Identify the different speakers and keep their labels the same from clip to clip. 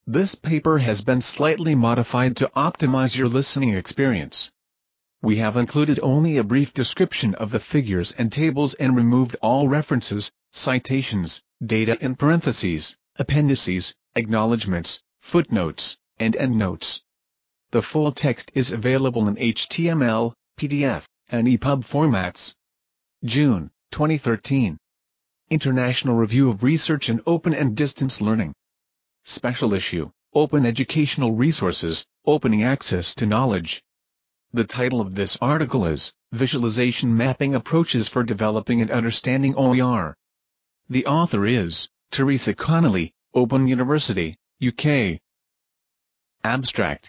Speaker 1: This paper has been slightly modified to optimize your listening experience. We have included only a brief description of the figures and tables and removed all references, citations, data in parentheses, appendices, acknowledgements, footnotes, and endnotes. The full text is available in HTML, PDF, and EPUB formats. June 2013. International Review of Research in Open and Distance Learning. Special Issue, Open Educational Resources, Opening Access to Knowledge. The title of this article is, Visualization Mapping Approaches for Developing and Understanding OER. The author is, Teresa Connolly, Open University, UK. Abstract.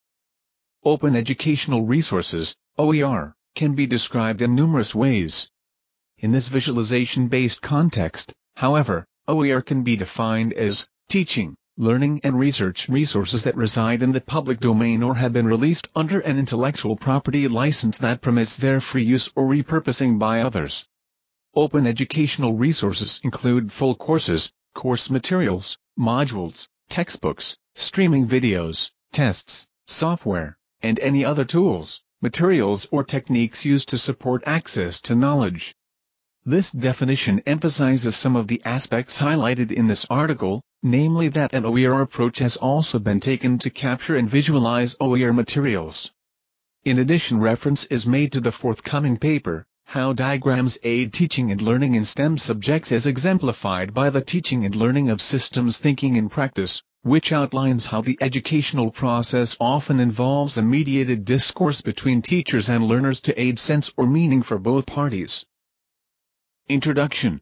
Speaker 1: Open Educational Resources, OER, can be described in numerous ways. In this visualization-based context, however, OER can be defined as teaching, learning and research resources that reside in the public domain or have been released under an intellectual property license that permits their free use or repurposing by others. Open educational resources include full courses, course materials, modules, textbooks, streaming videos, tests, software, and any other tools, materials or techniques used to support access to knowledge. This definition emphasizes some of the aspects highlighted in this article, namely that an OER approach has also been taken to capture and visualize OER materials. In addition, reference is made to the forthcoming paper, How Diagrams Aid Teaching and Learning in STEM Subjects as Exemplified by the Teaching and Learning of Systems Thinking in Practice, which outlines how the educational process often involves a mediated discourse between teachers and learners to aid sense or meaning for both parties. Introduction.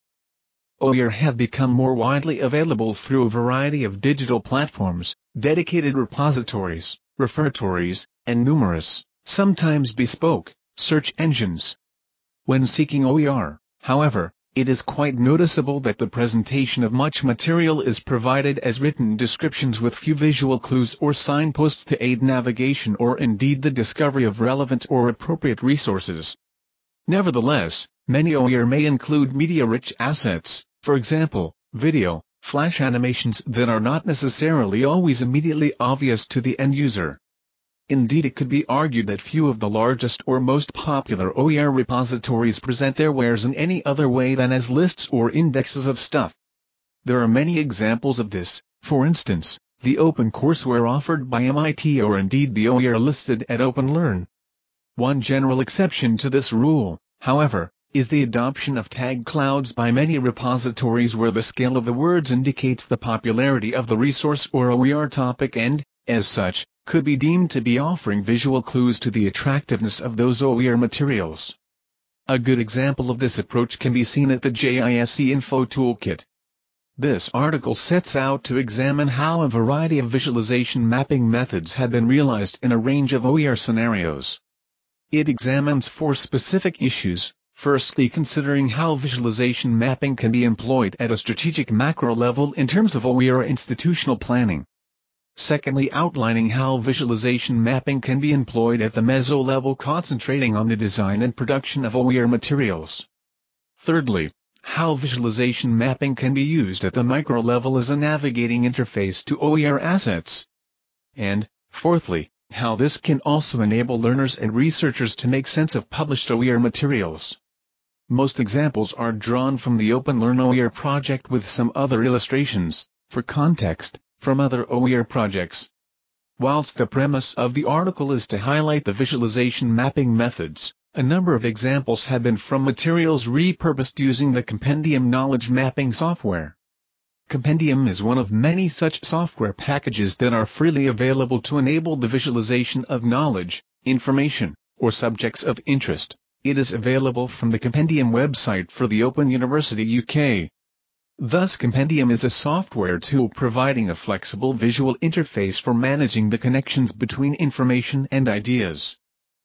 Speaker 1: OER have become more widely available through a variety of digital platforms, dedicated repositories, referatories, and numerous, sometimes bespoke, search engines. When seeking OER, however, it is quite noticeable that the presentation of much material is provided as written descriptions with few visual clues or signposts to aid navigation or indeed the discovery of relevant or appropriate resources. Nevertheless, many OER may include media-rich assets, for example, video, flash animations that are not necessarily always immediately obvious to the end user. Indeed, it could be argued that few of the largest or most popular OER repositories present their wares in any other way than as lists or indexes of stuff. There are many examples of this, for instance, the OpenCourseware offered by MIT or indeed the OER listed at OpenLearn. One general exception to this rule, however, is the adoption of tag clouds by many repositories where the scale of the words indicates the popularity of the resource or OER topic and, as such, could be deemed to be offering visual clues to the attractiveness of those OER materials. A good example of this approach can be seen at the JISC Info Toolkit. This article sets out to examine how a variety of visualization mapping methods have been realized in a range of OER scenarios. It examines 4 specific issues, firstly considering how visualization mapping can be employed at a strategic macro level in terms of OER institutional planning. Secondly, outlining how visualization mapping can be employed at the meso level, concentrating on the design and production of OER materials. Thirdly, how visualization mapping can be used at the micro level as a navigating interface to OER assets. And, fourthly, how this can also enable learners and researchers to make sense of published OER materials. Most examples are drawn from the OpenLearn OER project with some other illustrations, for context, from other OER projects. Whilst the premise of the article is to highlight the visualization mapping methods, a number of examples have been from materials repurposed using the Compendium knowledge mapping software. Compendium is one of many such software packages that are freely available to enable the visualization of knowledge, information, or subjects of interest. It is available from the Compendium website for the Open University UK. Thus, Compendium is a software tool providing a flexible visual interface for managing the connections between information and ideas.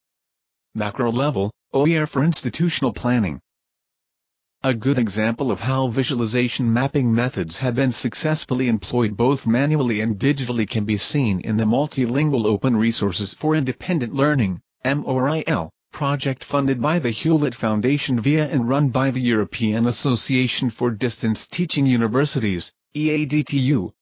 Speaker 1: Macro level, OER for institutional planning. A good example of how visualization mapping methods have been successfully employed both manually and digitally can be seen in the Multilingual Open Resources for Independent Learning, MORIL, project funded by the Hewlett Foundation via and run by the European Association for Distance Teaching Universities, EADTU,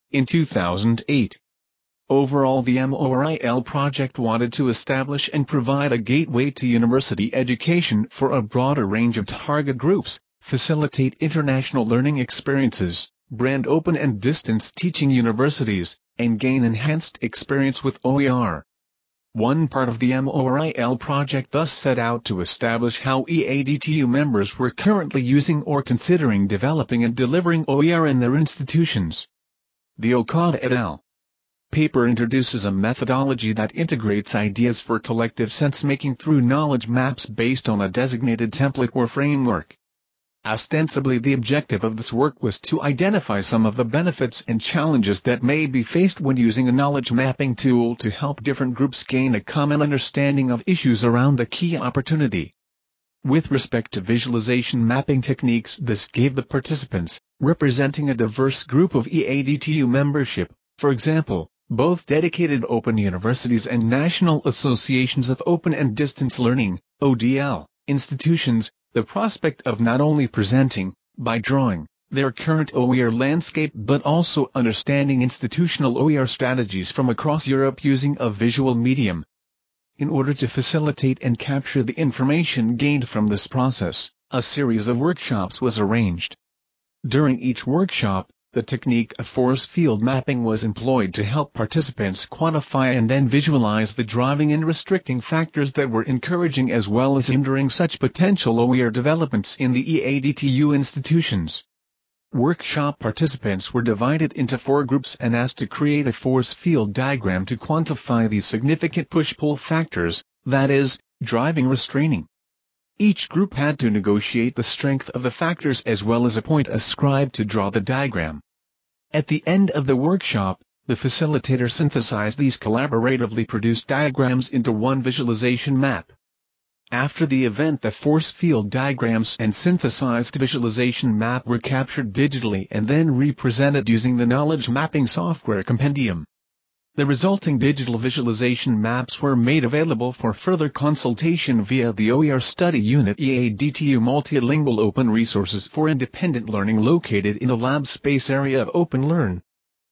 Speaker 1: in 2008. Overall, the MORIL project wanted to establish and provide a gateway to university education for a broader range of target groups, facilitate international learning experiences, brand open and distance teaching universities, and gain enhanced experience with OER. One part of the MORIL project thus set out to establish how EADTU members were currently using or considering developing and delivering OER in their institutions. The Okada et al. Paper introduces a methodology that integrates ideas for collective sense-making through knowledge maps based on a designated template or framework. Ostensibly, the objective of this work was to identify some of the benefits and challenges that may be faced when using a knowledge mapping tool to help different groups gain a common understanding of issues around a key opportunity. With respect to visualization mapping techniques, this gave the participants, representing a diverse group of EADTU membership, for example, both dedicated open universities and National Associations of Open and Distance Learning, ODL, institutions, the prospect of not only presenting, by drawing, their current OER landscape but also understanding institutional OER strategies from across Europe using a visual medium. In order to facilitate and capture the information gained from this process, a series of workshops was arranged. During each workshop, the technique of force field mapping was employed to help participants quantify and then visualize the driving and restricting factors that were encouraging as well as hindering such potential OER developments in the EADTU institutions. Workshop participants were divided into 4 groups and asked to create a force field diagram to quantify these significant push-pull factors, that is, driving restraining. Each group had to negotiate the strength of the factors as well as a point ascribed to draw the diagram. At the end of the workshop, the facilitator synthesized these collaboratively produced diagrams into one visualization map. After the event, the force field diagrams and synthesized visualization map were captured digitally and then represented using the knowledge mapping software Compendium. The resulting digital visualization maps were made available for further consultation via the OER Study Unit EADTU Multilingual Open Resources for Independent Learning located in the LabSpace area of OpenLearn.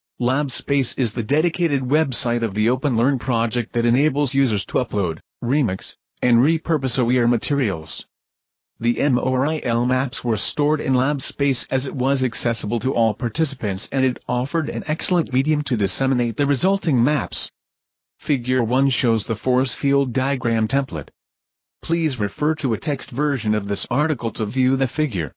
Speaker 1: LabSpace is the dedicated website of the OpenLearn project that enables users to upload, remix, and repurpose OER materials. The MORIL maps were stored in LabSpace as it was accessible to all participants and it offered an excellent medium to disseminate the resulting maps. Figure 1 shows the force field diagram template. Please refer to a text version of this article to view the figure.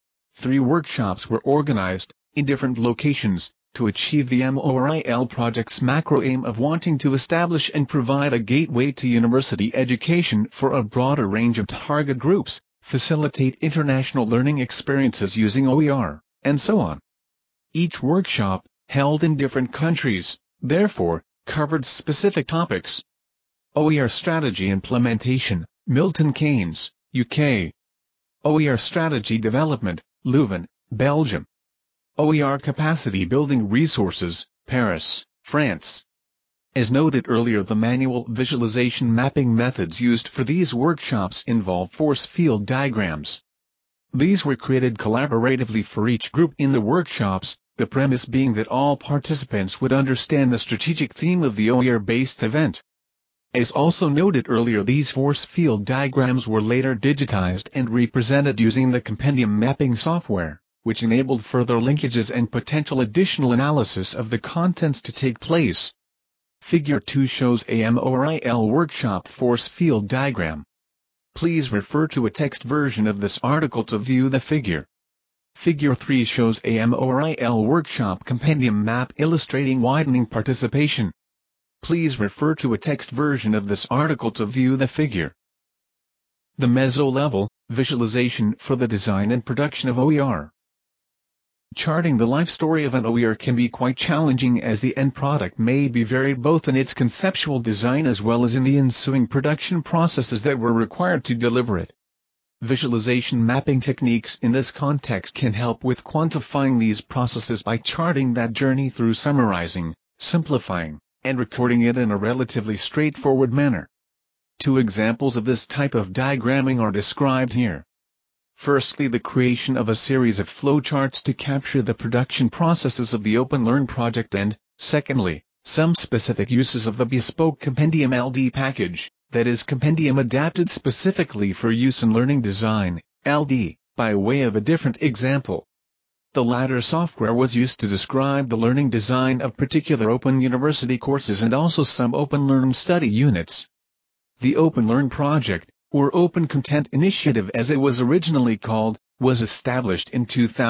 Speaker 1: 3 workshops were organized, in different locations, to achieve the MORIL project's macro aim of wanting to establish and provide a gateway to university education for a broader range of target groups, facilitate international learning experiences using OER, and so on. Each workshop, held in different countries, therefore, covered specific topics. OER Strategy Implementation, Milton Keynes, UK. OER Strategy Development, Leuven, Belgium. OER Capacity Building Resources, Paris, France. As noted earlier, the manual visualization mapping methods used for these workshops involve force field diagrams. These were created collaboratively for each group in the workshops, the premise being that all participants would understand the strategic theme of the OER-based event. As also noted earlier, these force field diagrams were later digitized and represented using the Compendium mapping software, which enabled further linkages and potential additional analysis of the contents to take place. Figure 2 shows a MORIL workshop force field diagram. Please refer to a text version of this article to view the figure. Figure 3 shows a MORIL workshop compendium map illustrating widening participation. Please refer to a text version of this article to view the figure. The meso-level, visualization for the design and production of OER. Charting the life story of an OER can be quite challenging as the end product may be varied both in its conceptual design as well as in the ensuing production processes that were required to deliver it. Visualization mapping techniques in this context can help with quantifying these processes by charting that journey through summarizing, simplifying, and recording it in a relatively straightforward manner. 2 examples of this type of diagramming are described here. Firstly, the creation of a series of flowcharts to capture the production processes of the OpenLearn project, and, secondly, some specific uses of the bespoke Compendium LD package, that is Compendium adapted specifically for use in learning design, LD, by way of a different example. The latter software was used to describe the learning design of particular Open University courses and also some OpenLearn study units. The OpenLearn project, or Open Content Initiative as it was originally called, was established in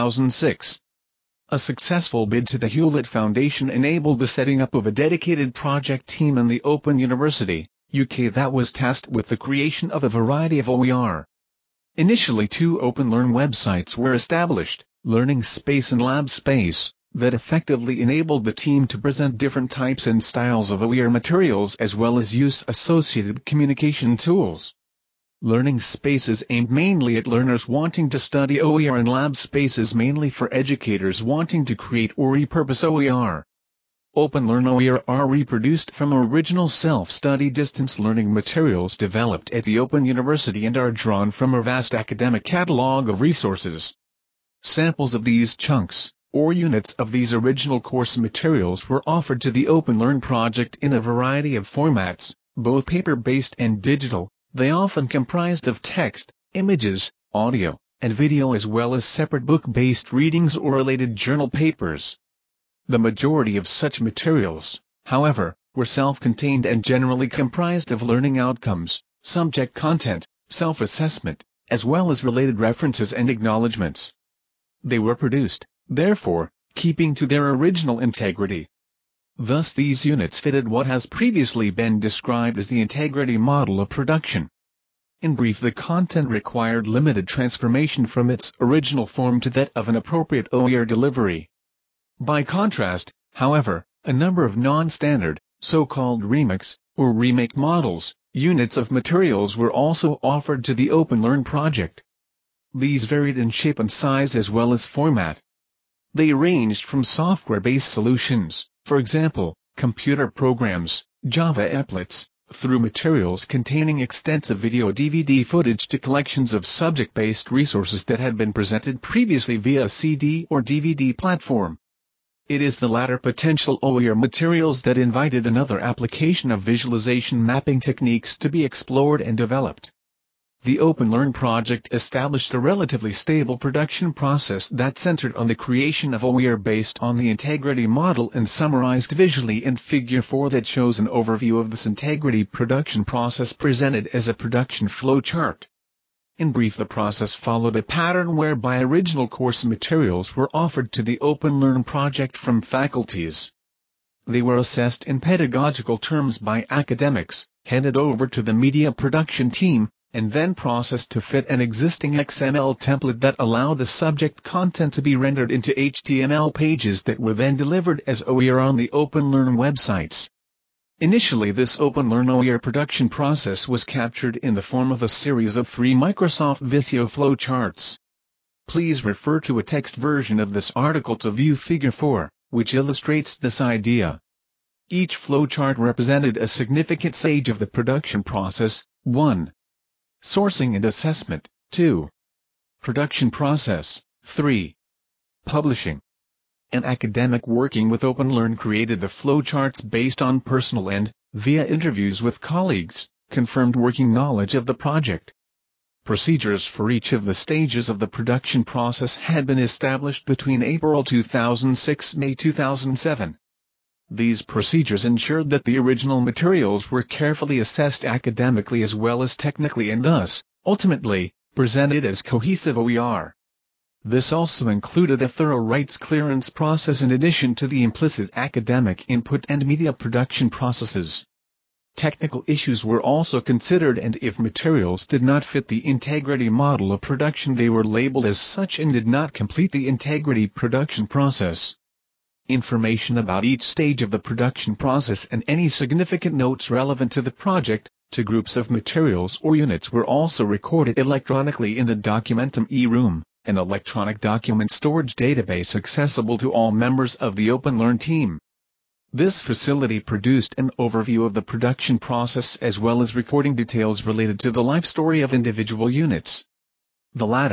Speaker 1: 2006. A successful bid to the Hewlett Foundation enabled the setting up of a dedicated project team in the Open University, UK that was tasked with the creation of a variety of OER. Initially 2 OpenLearn websites were established, Learning Space and Lab Space, that effectively enabled the team to present different types and styles of OER materials as well as use associated communication tools. Learning Spaces aimed mainly at learners wanting to study OER and Lab Spaces mainly for educators wanting to create or repurpose OER. OpenLearn OER are reproduced from original self-study distance learning materials developed at the Open University and are drawn from a vast academic catalog of resources. Samples of these chunks, or units of these original course materials were offered to the OpenLearn project in a variety of formats, both paper-based and digital. They often comprised of text, images, audio, and video as well as separate book-based readings or related journal papers. The majority of such materials, however, were self-contained and generally comprised of learning outcomes, subject content, self-assessment, as well as related references and acknowledgments. They were produced, therefore, keeping to their original integrity. Thus these units fitted what has previously been described as the integrity model of production. In brief, the content required limited transformation from its original form to that of an appropriate OER delivery. By contrast, however, a number of non-standard, so-called remix, or remake models, units of materials were also offered to the OpenLearn project. These varied in shape and size as well as format. They ranged from software-based solutions, for example, computer programs, Java applets, through materials containing extensive video DVD footage to collections of subject-based resources that had been presented previously via a CD or DVD platform. It is the latter potential OER materials that invited another application of visualization mapping techniques to be explored and developed. The OpenLearn project established a relatively stable production process that centered on the creation of OER based on the integrity model and summarized visually in Figure 4 that shows an overview of this integrity production process presented as a production flow chart. In brief, the process followed a pattern whereby original course materials were offered to the OpenLearn project from faculties. They were assessed in pedagogical terms by academics, handed over to the media production team, and then processed to fit an existing XML template that allowed the subject content to be rendered into HTML pages that were then delivered as OER on the OpenLearn websites. Initially, this OpenLearn OER production process was captured in the form of a series of 3 Microsoft Visio flowcharts. Please refer to a text version of this article to view Figure 4, which illustrates this idea. Each flowchart represented a significant stage of the production process: 1. Sourcing and assessment, 2. Production process, 3. Publishing. An academic working with OpenLearn created the flowcharts based on personal and, via interviews with colleagues, confirmed working knowledge of the project. Procedures for each of the stages of the production process had been established between April 2006 and May 2007. These procedures ensured that the original materials were carefully assessed academically as well as technically and thus, ultimately, presented as cohesive OER. This also included a thorough rights clearance process in addition to the implicit academic input and media production processes. Technical issues were also considered, and if materials did not fit the integrity model of production, they were labeled as such and did not complete the integrity production process. Information about each stage of the production process and any significant notes relevant to the project, to groups of materials or units were also recorded electronically in the Documentum eRoom, an electronic document storage database accessible to all members of the OpenLearn team. This facility produced an overview of the production process as well as recording details related to the life story of individual units. The latter,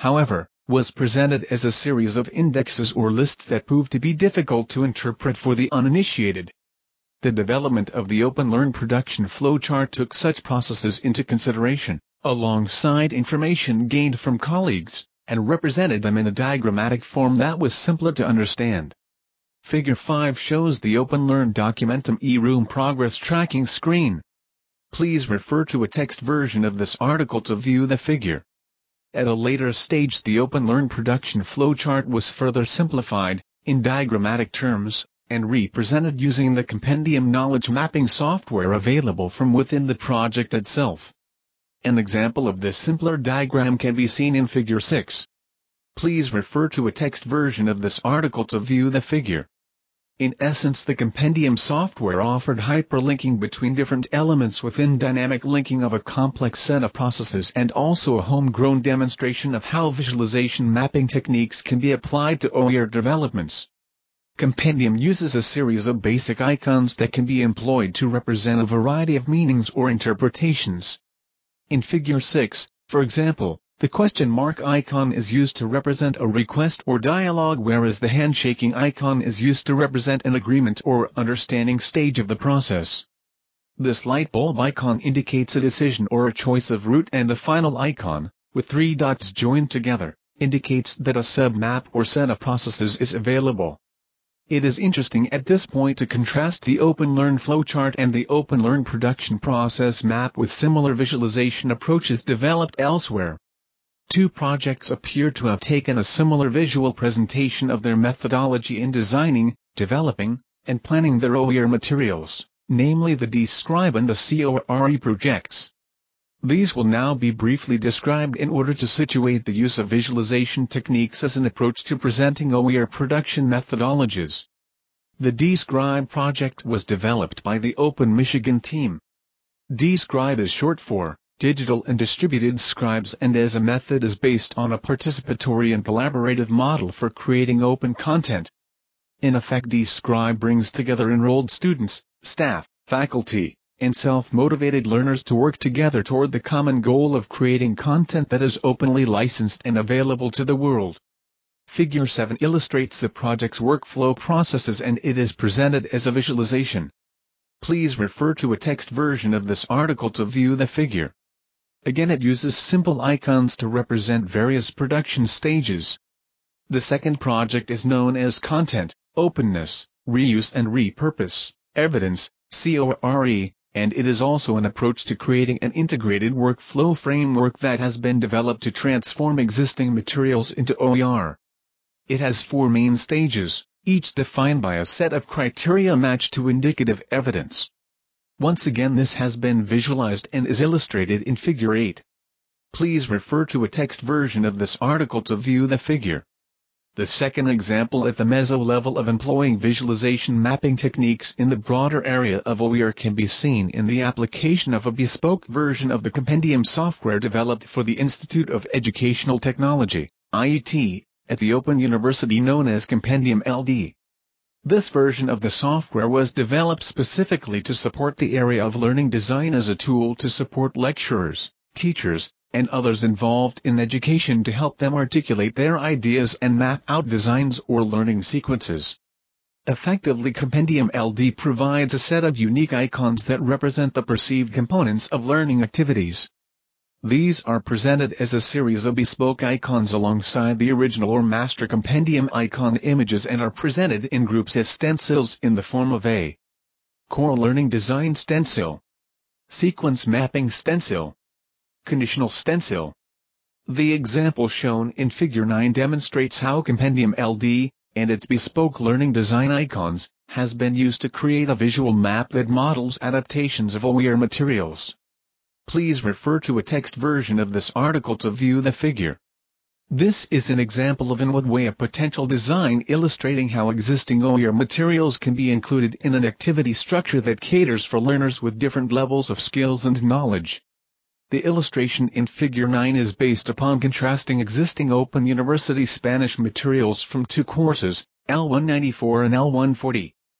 Speaker 1: however, was presented as a series of indexes or lists that proved to be difficult to interpret for the uninitiated. The development of the OpenLearn production flowchart took such processes into consideration, alongside information gained from colleagues, and represented them in a diagrammatic form that was simpler to understand. Figure 5 shows the OpenLearn Documentum eRoom progress tracking screen. Please refer to a text version of this article to view the figure. At a later stage, the OpenLearn production flowchart was further simplified, in diagrammatic terms, and represented using the Compendium knowledge mapping software available from within the project itself. An example of this simpler diagram can be seen in Figure 6. Please refer to a text version of this article to view the figure. In essence, the Compendium software offered hyperlinking between different elements within dynamic linking of a complex set of processes, and also a homegrown demonstration of how visualization mapping techniques can be applied to OER developments. Compendium uses a series of basic icons that can be employed to represent a variety of meanings or interpretations. In Figure 6, for example, the question mark icon is used to represent a request or dialogue, whereas the handshaking icon is used to represent an agreement or understanding stage of the process. This light bulb icon indicates a decision or a choice of route, and the final icon, with 3 dots joined together, indicates that a submap or set of processes is available. It is interesting at this point to contrast the OpenLearn flowchart and the OpenLearn production process map with similar visualization approaches developed elsewhere. Two projects appear to have taken a similar visual presentation of their methodology in designing, developing, and planning their OER materials, namely the Describe and the CORE projects. These will now be briefly described in order to situate the use of visualization techniques as an approach to presenting OER production methodologies. The Describe project was developed by the Open Michigan team. Describe is short for Digital and Distributed Scribes, and as a method is based on a participatory and collaborative model for creating open content. In effect, Describe brings together enrolled students, staff, faculty, and self-motivated learners to work together toward the common goal of creating content that is openly licensed and available to the world. Figure 7 illustrates the project's workflow processes, and it is presented as a visualization. Please refer to a text version of this article to view the figure. Again, it uses simple icons to represent various production stages. The second project is known as Content, Openness, Reuse and Repurpose, Evidence, CORE, and it is also an approach to creating an integrated workflow framework that has been developed to transform existing materials into OER. It has 4 main stages, each defined by a set of criteria matched to indicative evidence. Once again, this has been visualized and is illustrated in Figure 8. Please refer to a text version of this article to view the figure. The second example at the meso level of employing visualization mapping techniques in the broader area of OER can be seen in the application of a bespoke version of the Compendium software developed for the Institute of Educational Technology, IET, at the Open University, known as Compendium LD. This version of the software was developed specifically to support the area of learning design as a tool to support lecturers, teachers, and others involved in education to help them articulate their ideas and map out designs or learning sequences. Effectively, Compendium LD provides a set of unique icons that represent the perceived components of learning activities. These are presented as a series of bespoke icons alongside the original or master Compendium icon images, and are presented in groups as stencils in the form of a core learning design stencil, sequence mapping stencil, conditional stencil. The example shown in Figure 9 demonstrates how Compendium LD, and its bespoke learning design icons, has been used to create a visual map that models adaptations of OER materials. Please refer to a text version of this article to view the figure. This is an example of in what way a potential design illustrating how existing OER materials can be included in an activity structure that caters for learners with different levels of skills and knowledge. The illustration in Figure 9 is based upon contrasting existing Open University Spanish materials from 2 courses, L194 and L140.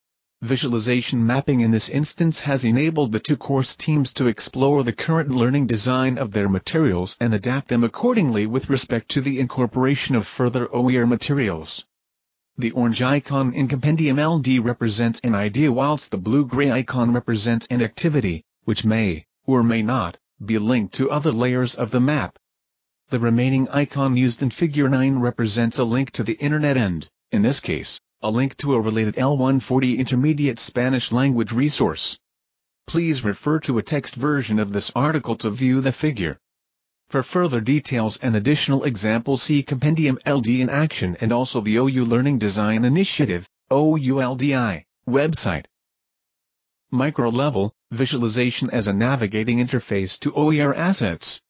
Speaker 1: Visualization mapping in this instance has enabled the two course teams to explore the current learning design of their materials and adapt them accordingly with respect to the incorporation of further OER materials. The orange icon in Compendium LD represents an idea, whilst the blue-gray icon represents an activity, which may, or may not, be linked to other layers of the map. The remaining icon used in Figure 9 represents a link to the internet and, in this case, a link to a related L140 intermediate Spanish language resource. Please refer to a text version of this article to view the figure. For further details and additional examples, see Compendium LD in action and also the OU Learning Design Initiative, OULDI, website. Micro-level visualization as a navigating interface to OER assets.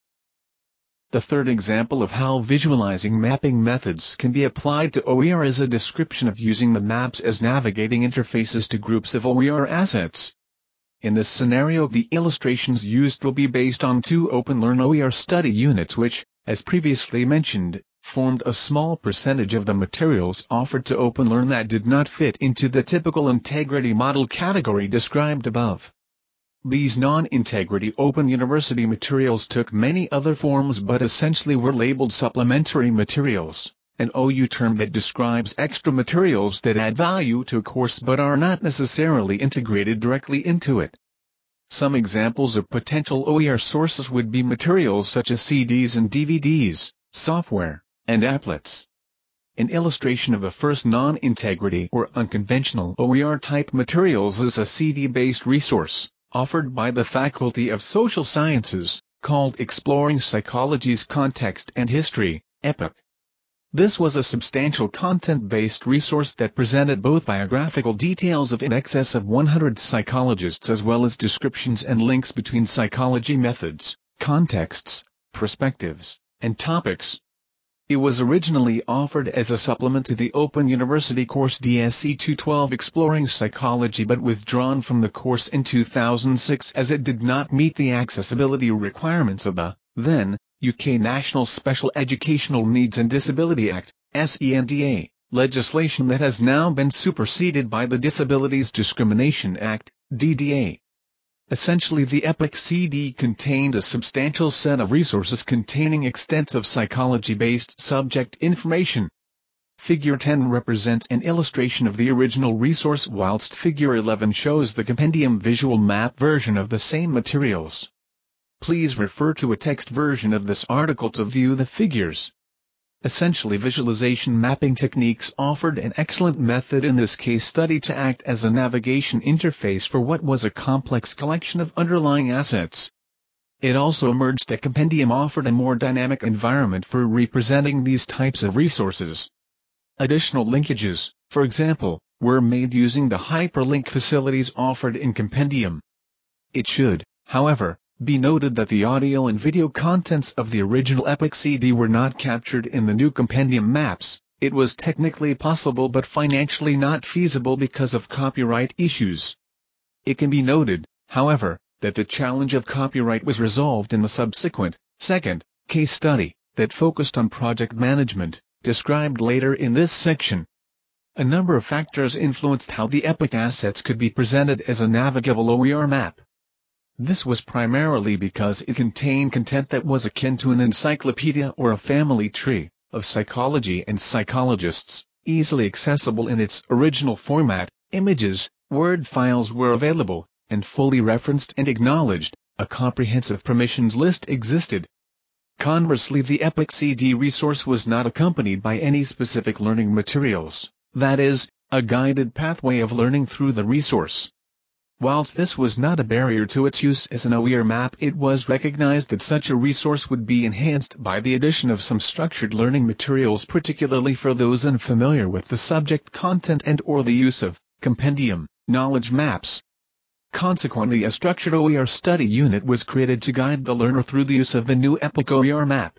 Speaker 1: The third example of how visualizing mapping methods can be applied to OER is a description of using the maps as navigating interfaces to groups of OER assets. In this scenario, the illustrations used will be based on two OpenLearn OER study units which, as previously mentioned, formed a small percentage of the materials offered to OpenLearn that did not fit into the typical integrity model category described above. These non-integrity Open University materials took many other forms but essentially were labeled supplementary materials, an OU term that describes extra materials that add value to a course but are not necessarily integrated directly into it. Some examples of potential OER sources would be materials such as CDs and DVDs, software, and applets. An illustration of the first non-integrity or unconventional OER type materials is a CD-based resource offered by the Faculty of Social Sciences, called Exploring Psychology's Context and History, EPIC. This was a substantial content-based resource that presented both biographical details of in excess of 100 psychologists as well as descriptions and links between psychology methods, contexts, perspectives, and topics. It was originally offered as a supplement to the Open University course DSE 212 Exploring Psychology but withdrawn from the course in 2006 as it did not meet the accessibility requirements of the, then, UK National Special Educational Needs and Disability Act, SENDA, legislation that has now been superseded by the Disabilities Discrimination Act, DDA. Essentially, the EPIC CD contained a substantial set of resources containing extensive psychology-based subject information. Figure 10 represents an illustration of the original resource whilst Figure 11 shows the compendium visual map version of the same materials. Please refer to a text version of this article to view the figures. Essentially, visualization mapping techniques offered an excellent method in this case study to act as a navigation interface for what was a complex collection of underlying assets. It also emerged that Compendium offered a more dynamic environment for representing these types of resources. Additional linkages, for example, were made using the hyperlink facilities offered in Compendium. It should, however, be noted that the audio and video contents of the original EPIC CD were not captured in the new Compendium maps. It was technically possible but financially not feasible because of copyright issues. It can be noted, however, that the challenge of copyright was resolved in the subsequent, second, case study, that focused on project management, described later in this section. A number of factors influenced how the EPIC assets could be presented as a navigable OER map. This was primarily because it contained content that was akin to an encyclopedia or a family tree of psychology and psychologists, easily accessible in its original format. Images, Word files were available, and fully referenced and acknowledged. A comprehensive permissions list existed. Conversely, the EPIC CD resource was not accompanied by any specific learning materials, that is, a guided pathway of learning through the resource. Whilst this was not a barrier to its use as an OER map, it was recognized that such a resource would be enhanced by the addition of some structured learning materials, particularly for those unfamiliar with the subject content and/or the use of compendium knowledge maps. Consequently, a structured OER study unit was created to guide the learner through the use of the new EPIC OER map.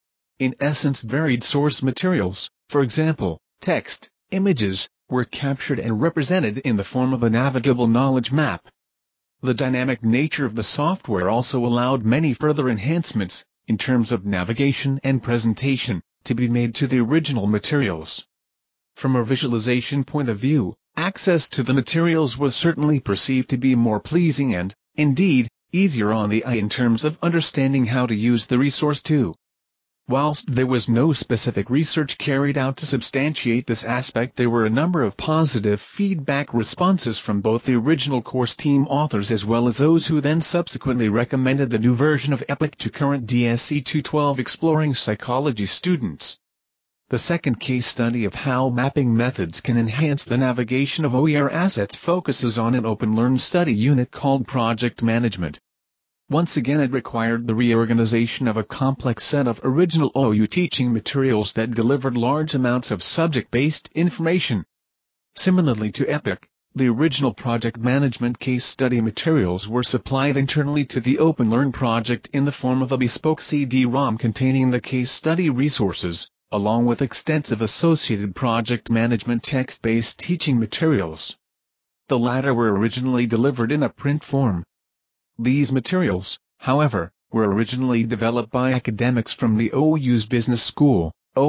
Speaker 1: In essence, varied source materials, for example, text, images, were captured and represented in the form of a navigable knowledge map. The dynamic nature of the software also allowed many further enhancements, in terms of navigation and presentation, to be made to the original materials. From a visualization point of view, access to the materials was certainly perceived to be more pleasing and, indeed, easier on the eye in terms of understanding how to use the resource too. Whilst there was no specific research carried out to substantiate this aspect, there were a number of positive feedback responses from both the original course team authors as well as those who then subsequently recommended the new version of EPIC to current DSE 212 exploring psychology students. The second case study of how mapping methods can enhance the navigation of OER assets focuses on an open learn study unit called Project Management. Once again, it required the reorganization of a complex set of original OU teaching materials that delivered large amounts of subject-based information. Similarly to EPIC, the original project management case study materials were supplied internally to the Open Learn project in the form of a bespoke CD-ROM containing the case study resources, along with extensive associated project management text-based teaching materials. The latter were originally delivered in a print form. These materials, however, were originally developed by academics from the OU's Business School,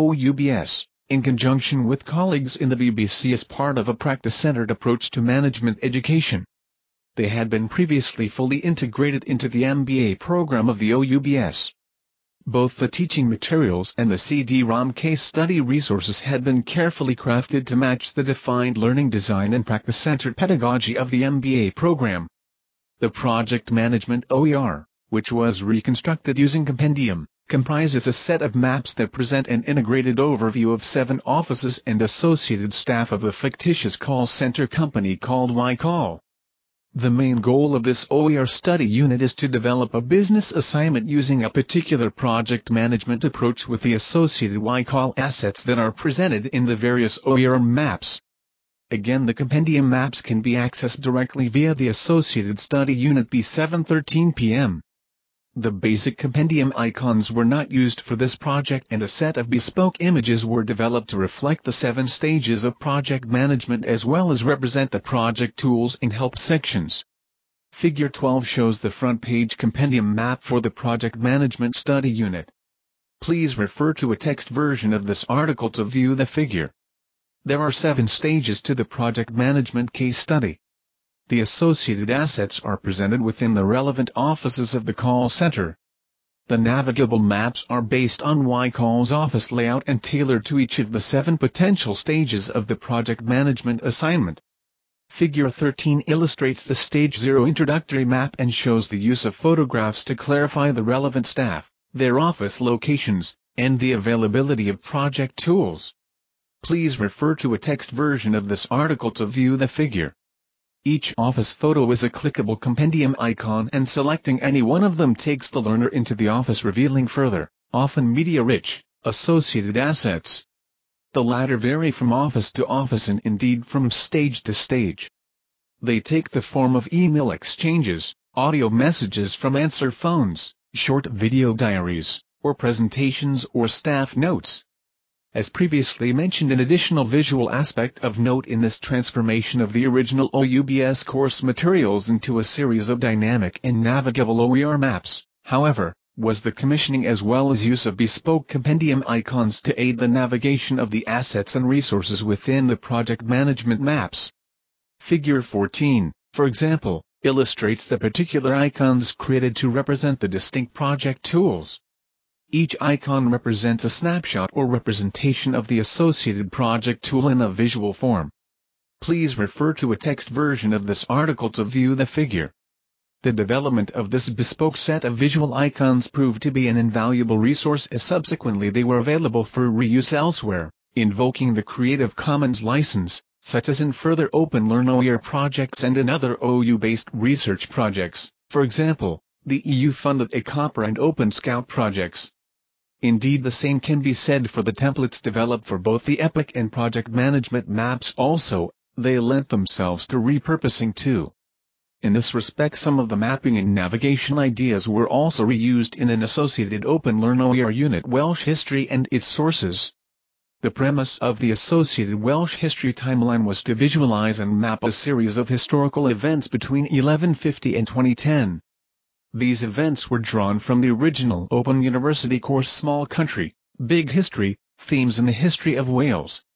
Speaker 1: OUBS, in conjunction with colleagues in the BBC as part of a practice-centered approach to management education. They had been previously fully integrated into the MBA program of the OUBS. Both the teaching materials and the CD-ROM case study resources had been carefully crafted to match the defined learning design and practice-centered pedagogy of the MBA program. The Project Management OER, which was reconstructed using Compendium, comprises a set of maps that present an integrated overview of 7 offices and associated staff of the fictitious call center company called YCall. The main goal of this OER study unit is to develop a business assignment using a particular project management approach with the associated YCall assets that are presented in the various OER maps. Again, the compendium maps can be accessed directly via the associated study unit B713 PM. The basic compendium icons were not used for this project, and a set of bespoke images were developed to reflect the 7 stages of project management as well as represent the project tools and help sections. Figure 12 shows the front page compendium map for the project management study unit. Please refer to a text version of this article to view the figure. There are 7 stages to the project management case study. The associated assets are presented within the relevant offices of the call center. The navigable maps are based on YCall's office layout and tailored to each of the 7 potential stages of the project management assignment. Figure 13 illustrates the Stage 0 introductory map and shows the use of photographs to clarify the relevant staff, their office locations, and the availability of project tools. Please refer to a text version of this article to view the figure. Each office photo is a clickable compendium icon, and selecting any one of them takes the learner into the office, revealing further, often media-rich, associated assets. The latter vary from office to office and indeed from stage to stage. They take the form of email exchanges, audio messages from answer phones, short video diaries, or presentations or staff notes. As previously mentioned, an additional visual aspect of note in this transformation of the original OUBS course materials into a series of dynamic and navigable OER maps, however, was the commissioning as well as use of bespoke compendium icons to aid the navigation of the assets and resources within the project management maps. Figure 14, for example, illustrates the particular icons created to represent the distinct project tools. Each icon represents a snapshot or representation of the associated project tool in a visual form. Please refer to a text version of this article to view the figure. The development of this bespoke set of visual icons proved to be an invaluable resource, as subsequently they were available for reuse elsewhere, invoking the Creative Commons license, such as in further Open Learn OER projects and in other OU-based research projects, for example, the EU-funded ECOPER and OpenScout projects. Indeed, the same can be said for the templates developed for both the EPIC and project management maps also. They lent themselves to repurposing too. In this respect, some of the mapping and navigation ideas were also reused in an associated Open Learn OER unit, Welsh History and its sources. The premise of the associated Welsh History timeline was to visualize and map a series of historical events between 1150 and 2010. These events were drawn from the original Open University course Small Country, Big History, Themes in the History of Wales,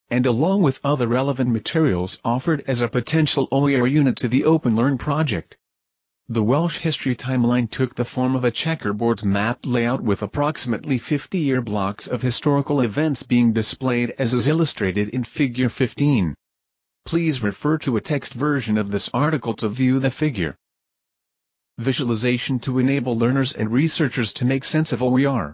Speaker 1: and along with other relevant materials offered as a potential OER unit to the OpenLearn project. The Welsh History Timeline took the form of a checkerboard map layout with approximately 50-year blocks of historical events being displayed as is illustrated in Figure 15. Please refer to a text version of this article to view the figure. Visualization to enable learners and researchers to make sense of OER.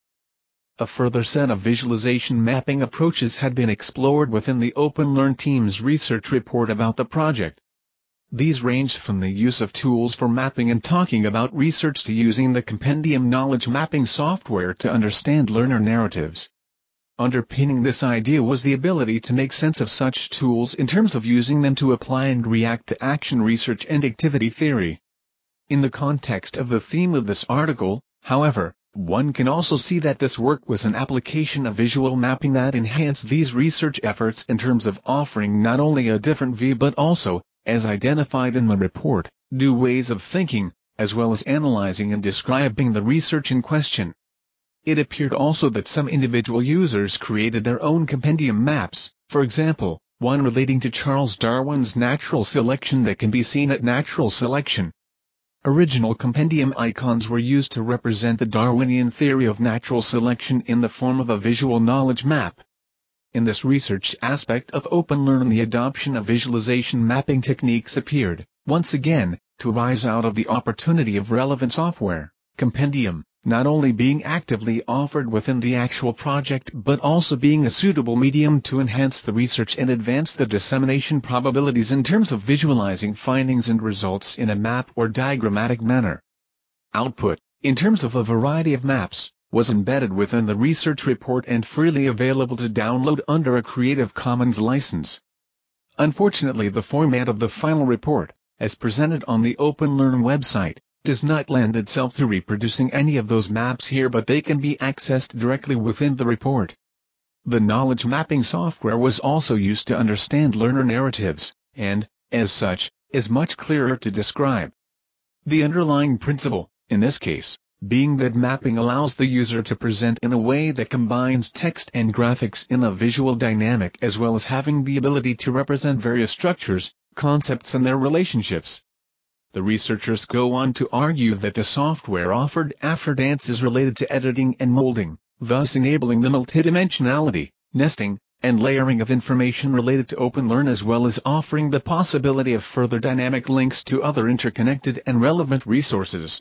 Speaker 1: A further set of visualization mapping approaches had been explored within the OpenLearn team's research report about the project. These ranged from the use of tools for mapping and talking about research to using the Compendium knowledge mapping software to understand learner narratives. Underpinning this idea was the ability to make sense of such tools in terms of using them to apply and react to action research and activity theory. In the context of the theme of this article, however, one can also see that this work was an application of visual mapping that enhanced these research efforts in terms of offering not only a different view but also, as identified in the report, new ways of thinking, as well as analyzing and describing the research in question. It appeared also that some individual users created their own compendium maps, for example, one relating to Charles Darwin's natural selection that can be seen at Natural Selection. Original compendium icons were used to represent the Darwinian theory of natural selection in the form of a visual knowledge map. In this research aspect of OpenLearn, the adoption of visualization mapping techniques appeared, once again, to arise out of the opportunity of relevant software, compendium, not only being actively offered within the actual project but also being a suitable medium to enhance the research and advance the dissemination probabilities in terms of visualizing findings and results in a map or diagrammatic manner. Output, in terms of a variety of maps, was embedded within the research report and freely available to download under a Creative Commons license. Unfortunately, the format of the final report, as presented on the OpenLearn website, does not lend itself to reproducing any of those maps here, but they can be accessed directly within the report. The knowledge mapping software was also used to understand learner narratives, and, as such, is much clearer to describe. The underlying principle, in this case, being that mapping allows the user to present in a way that combines text and graphics in a visual dynamic, as well as having the ability to represent various structures, concepts and their relationships. The researchers go on to argue that the software offered afterdances is related to editing and molding, thus enabling the multidimensionality, nesting, and layering of information related to OpenLearn, as well as offering the possibility of further dynamic links to other interconnected and relevant resources.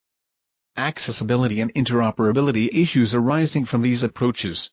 Speaker 1: Accessibility and interoperability issues arising from these approaches.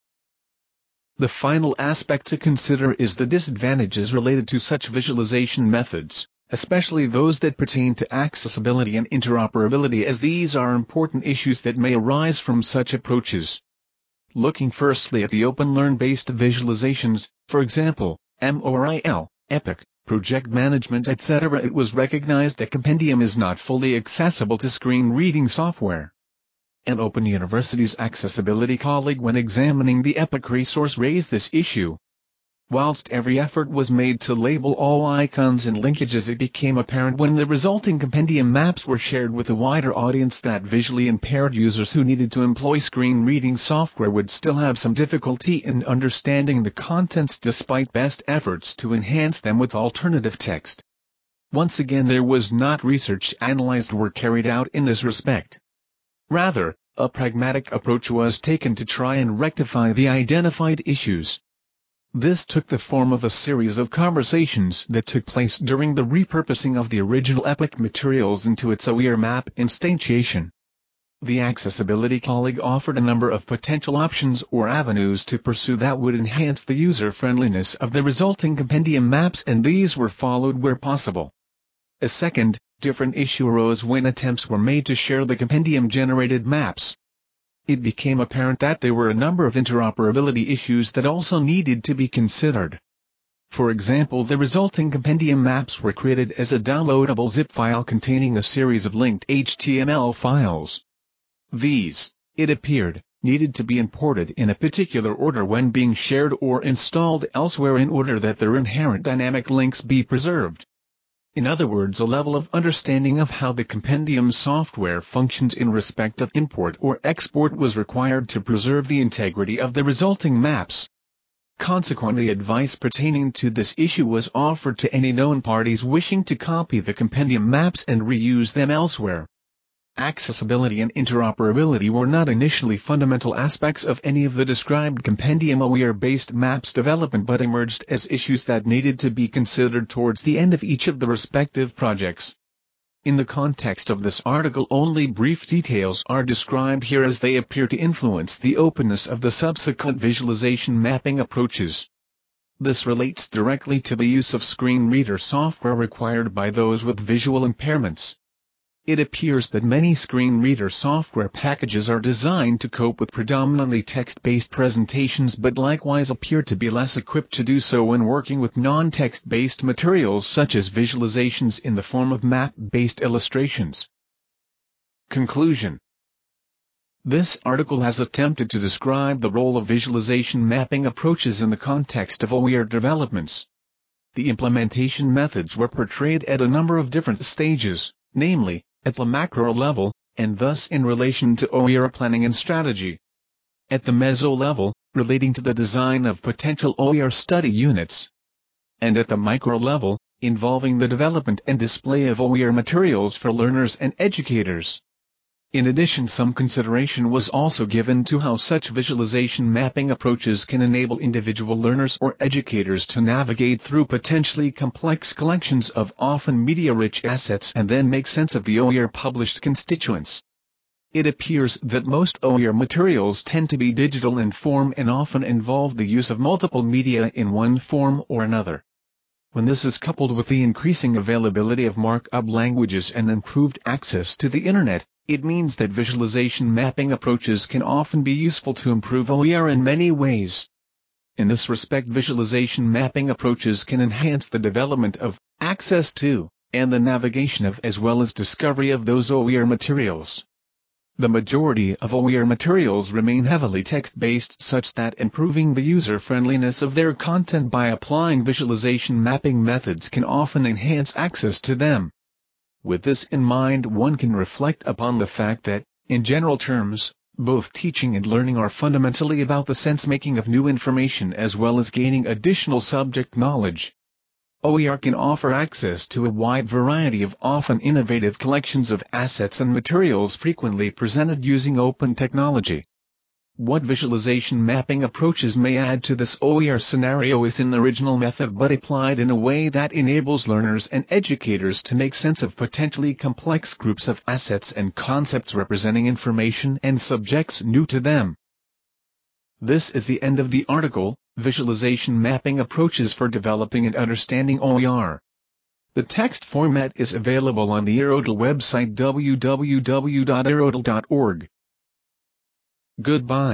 Speaker 1: The final aspect to consider is the disadvantages related to such visualization methods, especially those that pertain to accessibility and interoperability, as these are important issues that may arise from such approaches. Looking firstly at the OpenLearn-based visualizations, for example, MORIL, EPIC, project management etc., it was recognized that Compendium is not fully accessible to screen reading software. An Open University's accessibility colleague, when examining the EPIC resource, raised this issue. Whilst every effort was made to label all icons and linkages, it became apparent when the resulting compendium maps were shared with a wider audience that visually impaired users who needed to employ screen reading software would still have some difficulty in understanding the contents despite best efforts to enhance them with alternative text. Once again, there was not research analyzed or carried out in this respect. Rather, a pragmatic approach was taken to try and rectify the identified issues. This took the form of a series of conversations that took place during the repurposing of the original EPIC materials into its OER map instantiation. The accessibility colleague offered a number of potential options or avenues to pursue that would enhance the user-friendliness of the resulting compendium maps, and these were followed where possible. A second, different issue arose when attempts were made to share the compendium-generated maps. It became apparent that there were a number of interoperability issues that also needed to be considered. For example, the resulting compendium maps were created as a downloadable zip file containing a series of linked HTML files. These, it appeared, needed to be imported in a particular order when being shared or installed elsewhere in order that their inherent dynamic links be preserved. In other words, a level of understanding of how the compendium software functions in respect of import or export was required to preserve the integrity of the resulting maps. Consequently, advice pertaining to this issue was offered to any known parties wishing to copy the compendium maps and reuse them elsewhere. Accessibility and interoperability were not initially fundamental aspects of any of the described compendium OER-based maps development, but emerged as issues that needed to be considered towards the end of each of the respective projects. In the context of this article, only brief details are described here as they appear to influence the openness of the subsequent visualization mapping approaches. This relates directly to the use of screen reader software required by those with visual impairments. It appears that many screen reader software packages are designed to cope with predominantly text-based presentations, but likewise appear to be less equipped to do so when working with non-text-based materials such as visualizations in the form of map-based illustrations. Conclusion. This article has attempted to describe the role of visualization mapping approaches in the context of OER developments. The implementation methods were portrayed at a number of different stages, namely, at the macro level, and thus in relation to OER planning and strategy. At the meso level, relating to the design of potential OER study units. And at the micro level, involving the development and display of OER materials for learners and educators. In addition, some consideration was also given to how such visualization mapping approaches can enable individual learners or educators to navigate through potentially complex collections of often media-rich assets and then make sense of the OER published constituents. It appears that most OER materials tend to be digital in form and often involve the use of multiple media in one form or another. When this is coupled with the increasing availability of markup languages and improved access to the Internet, it means that visualization mapping approaches can often be useful to improve OER in many ways. In this respect, visualization mapping approaches can enhance the development of, access to, and the navigation of as well as discovery of those OER materials. The majority of OER materials remain heavily text-based, such that improving the user-friendliness of their content by applying visualization mapping methods can often enhance access to them. With this in mind, one can reflect upon the fact that, in general terms, both teaching and learning are fundamentally about the sense-making of new information as well as gaining additional subject knowledge. OER can offer access to a wide variety of often innovative collections of assets and materials frequently presented using open technology. What visualization mapping approaches may add to this OER scenario is an original method but applied in a way that enables learners and educators to make sense of potentially complex groups of assets and concepts representing information and subjects new to them. This is the end of the article, Visualization Mapping Approaches for Developing and Understanding OER. The text format is available on the Erodel website www.erodel.org. Goodbye.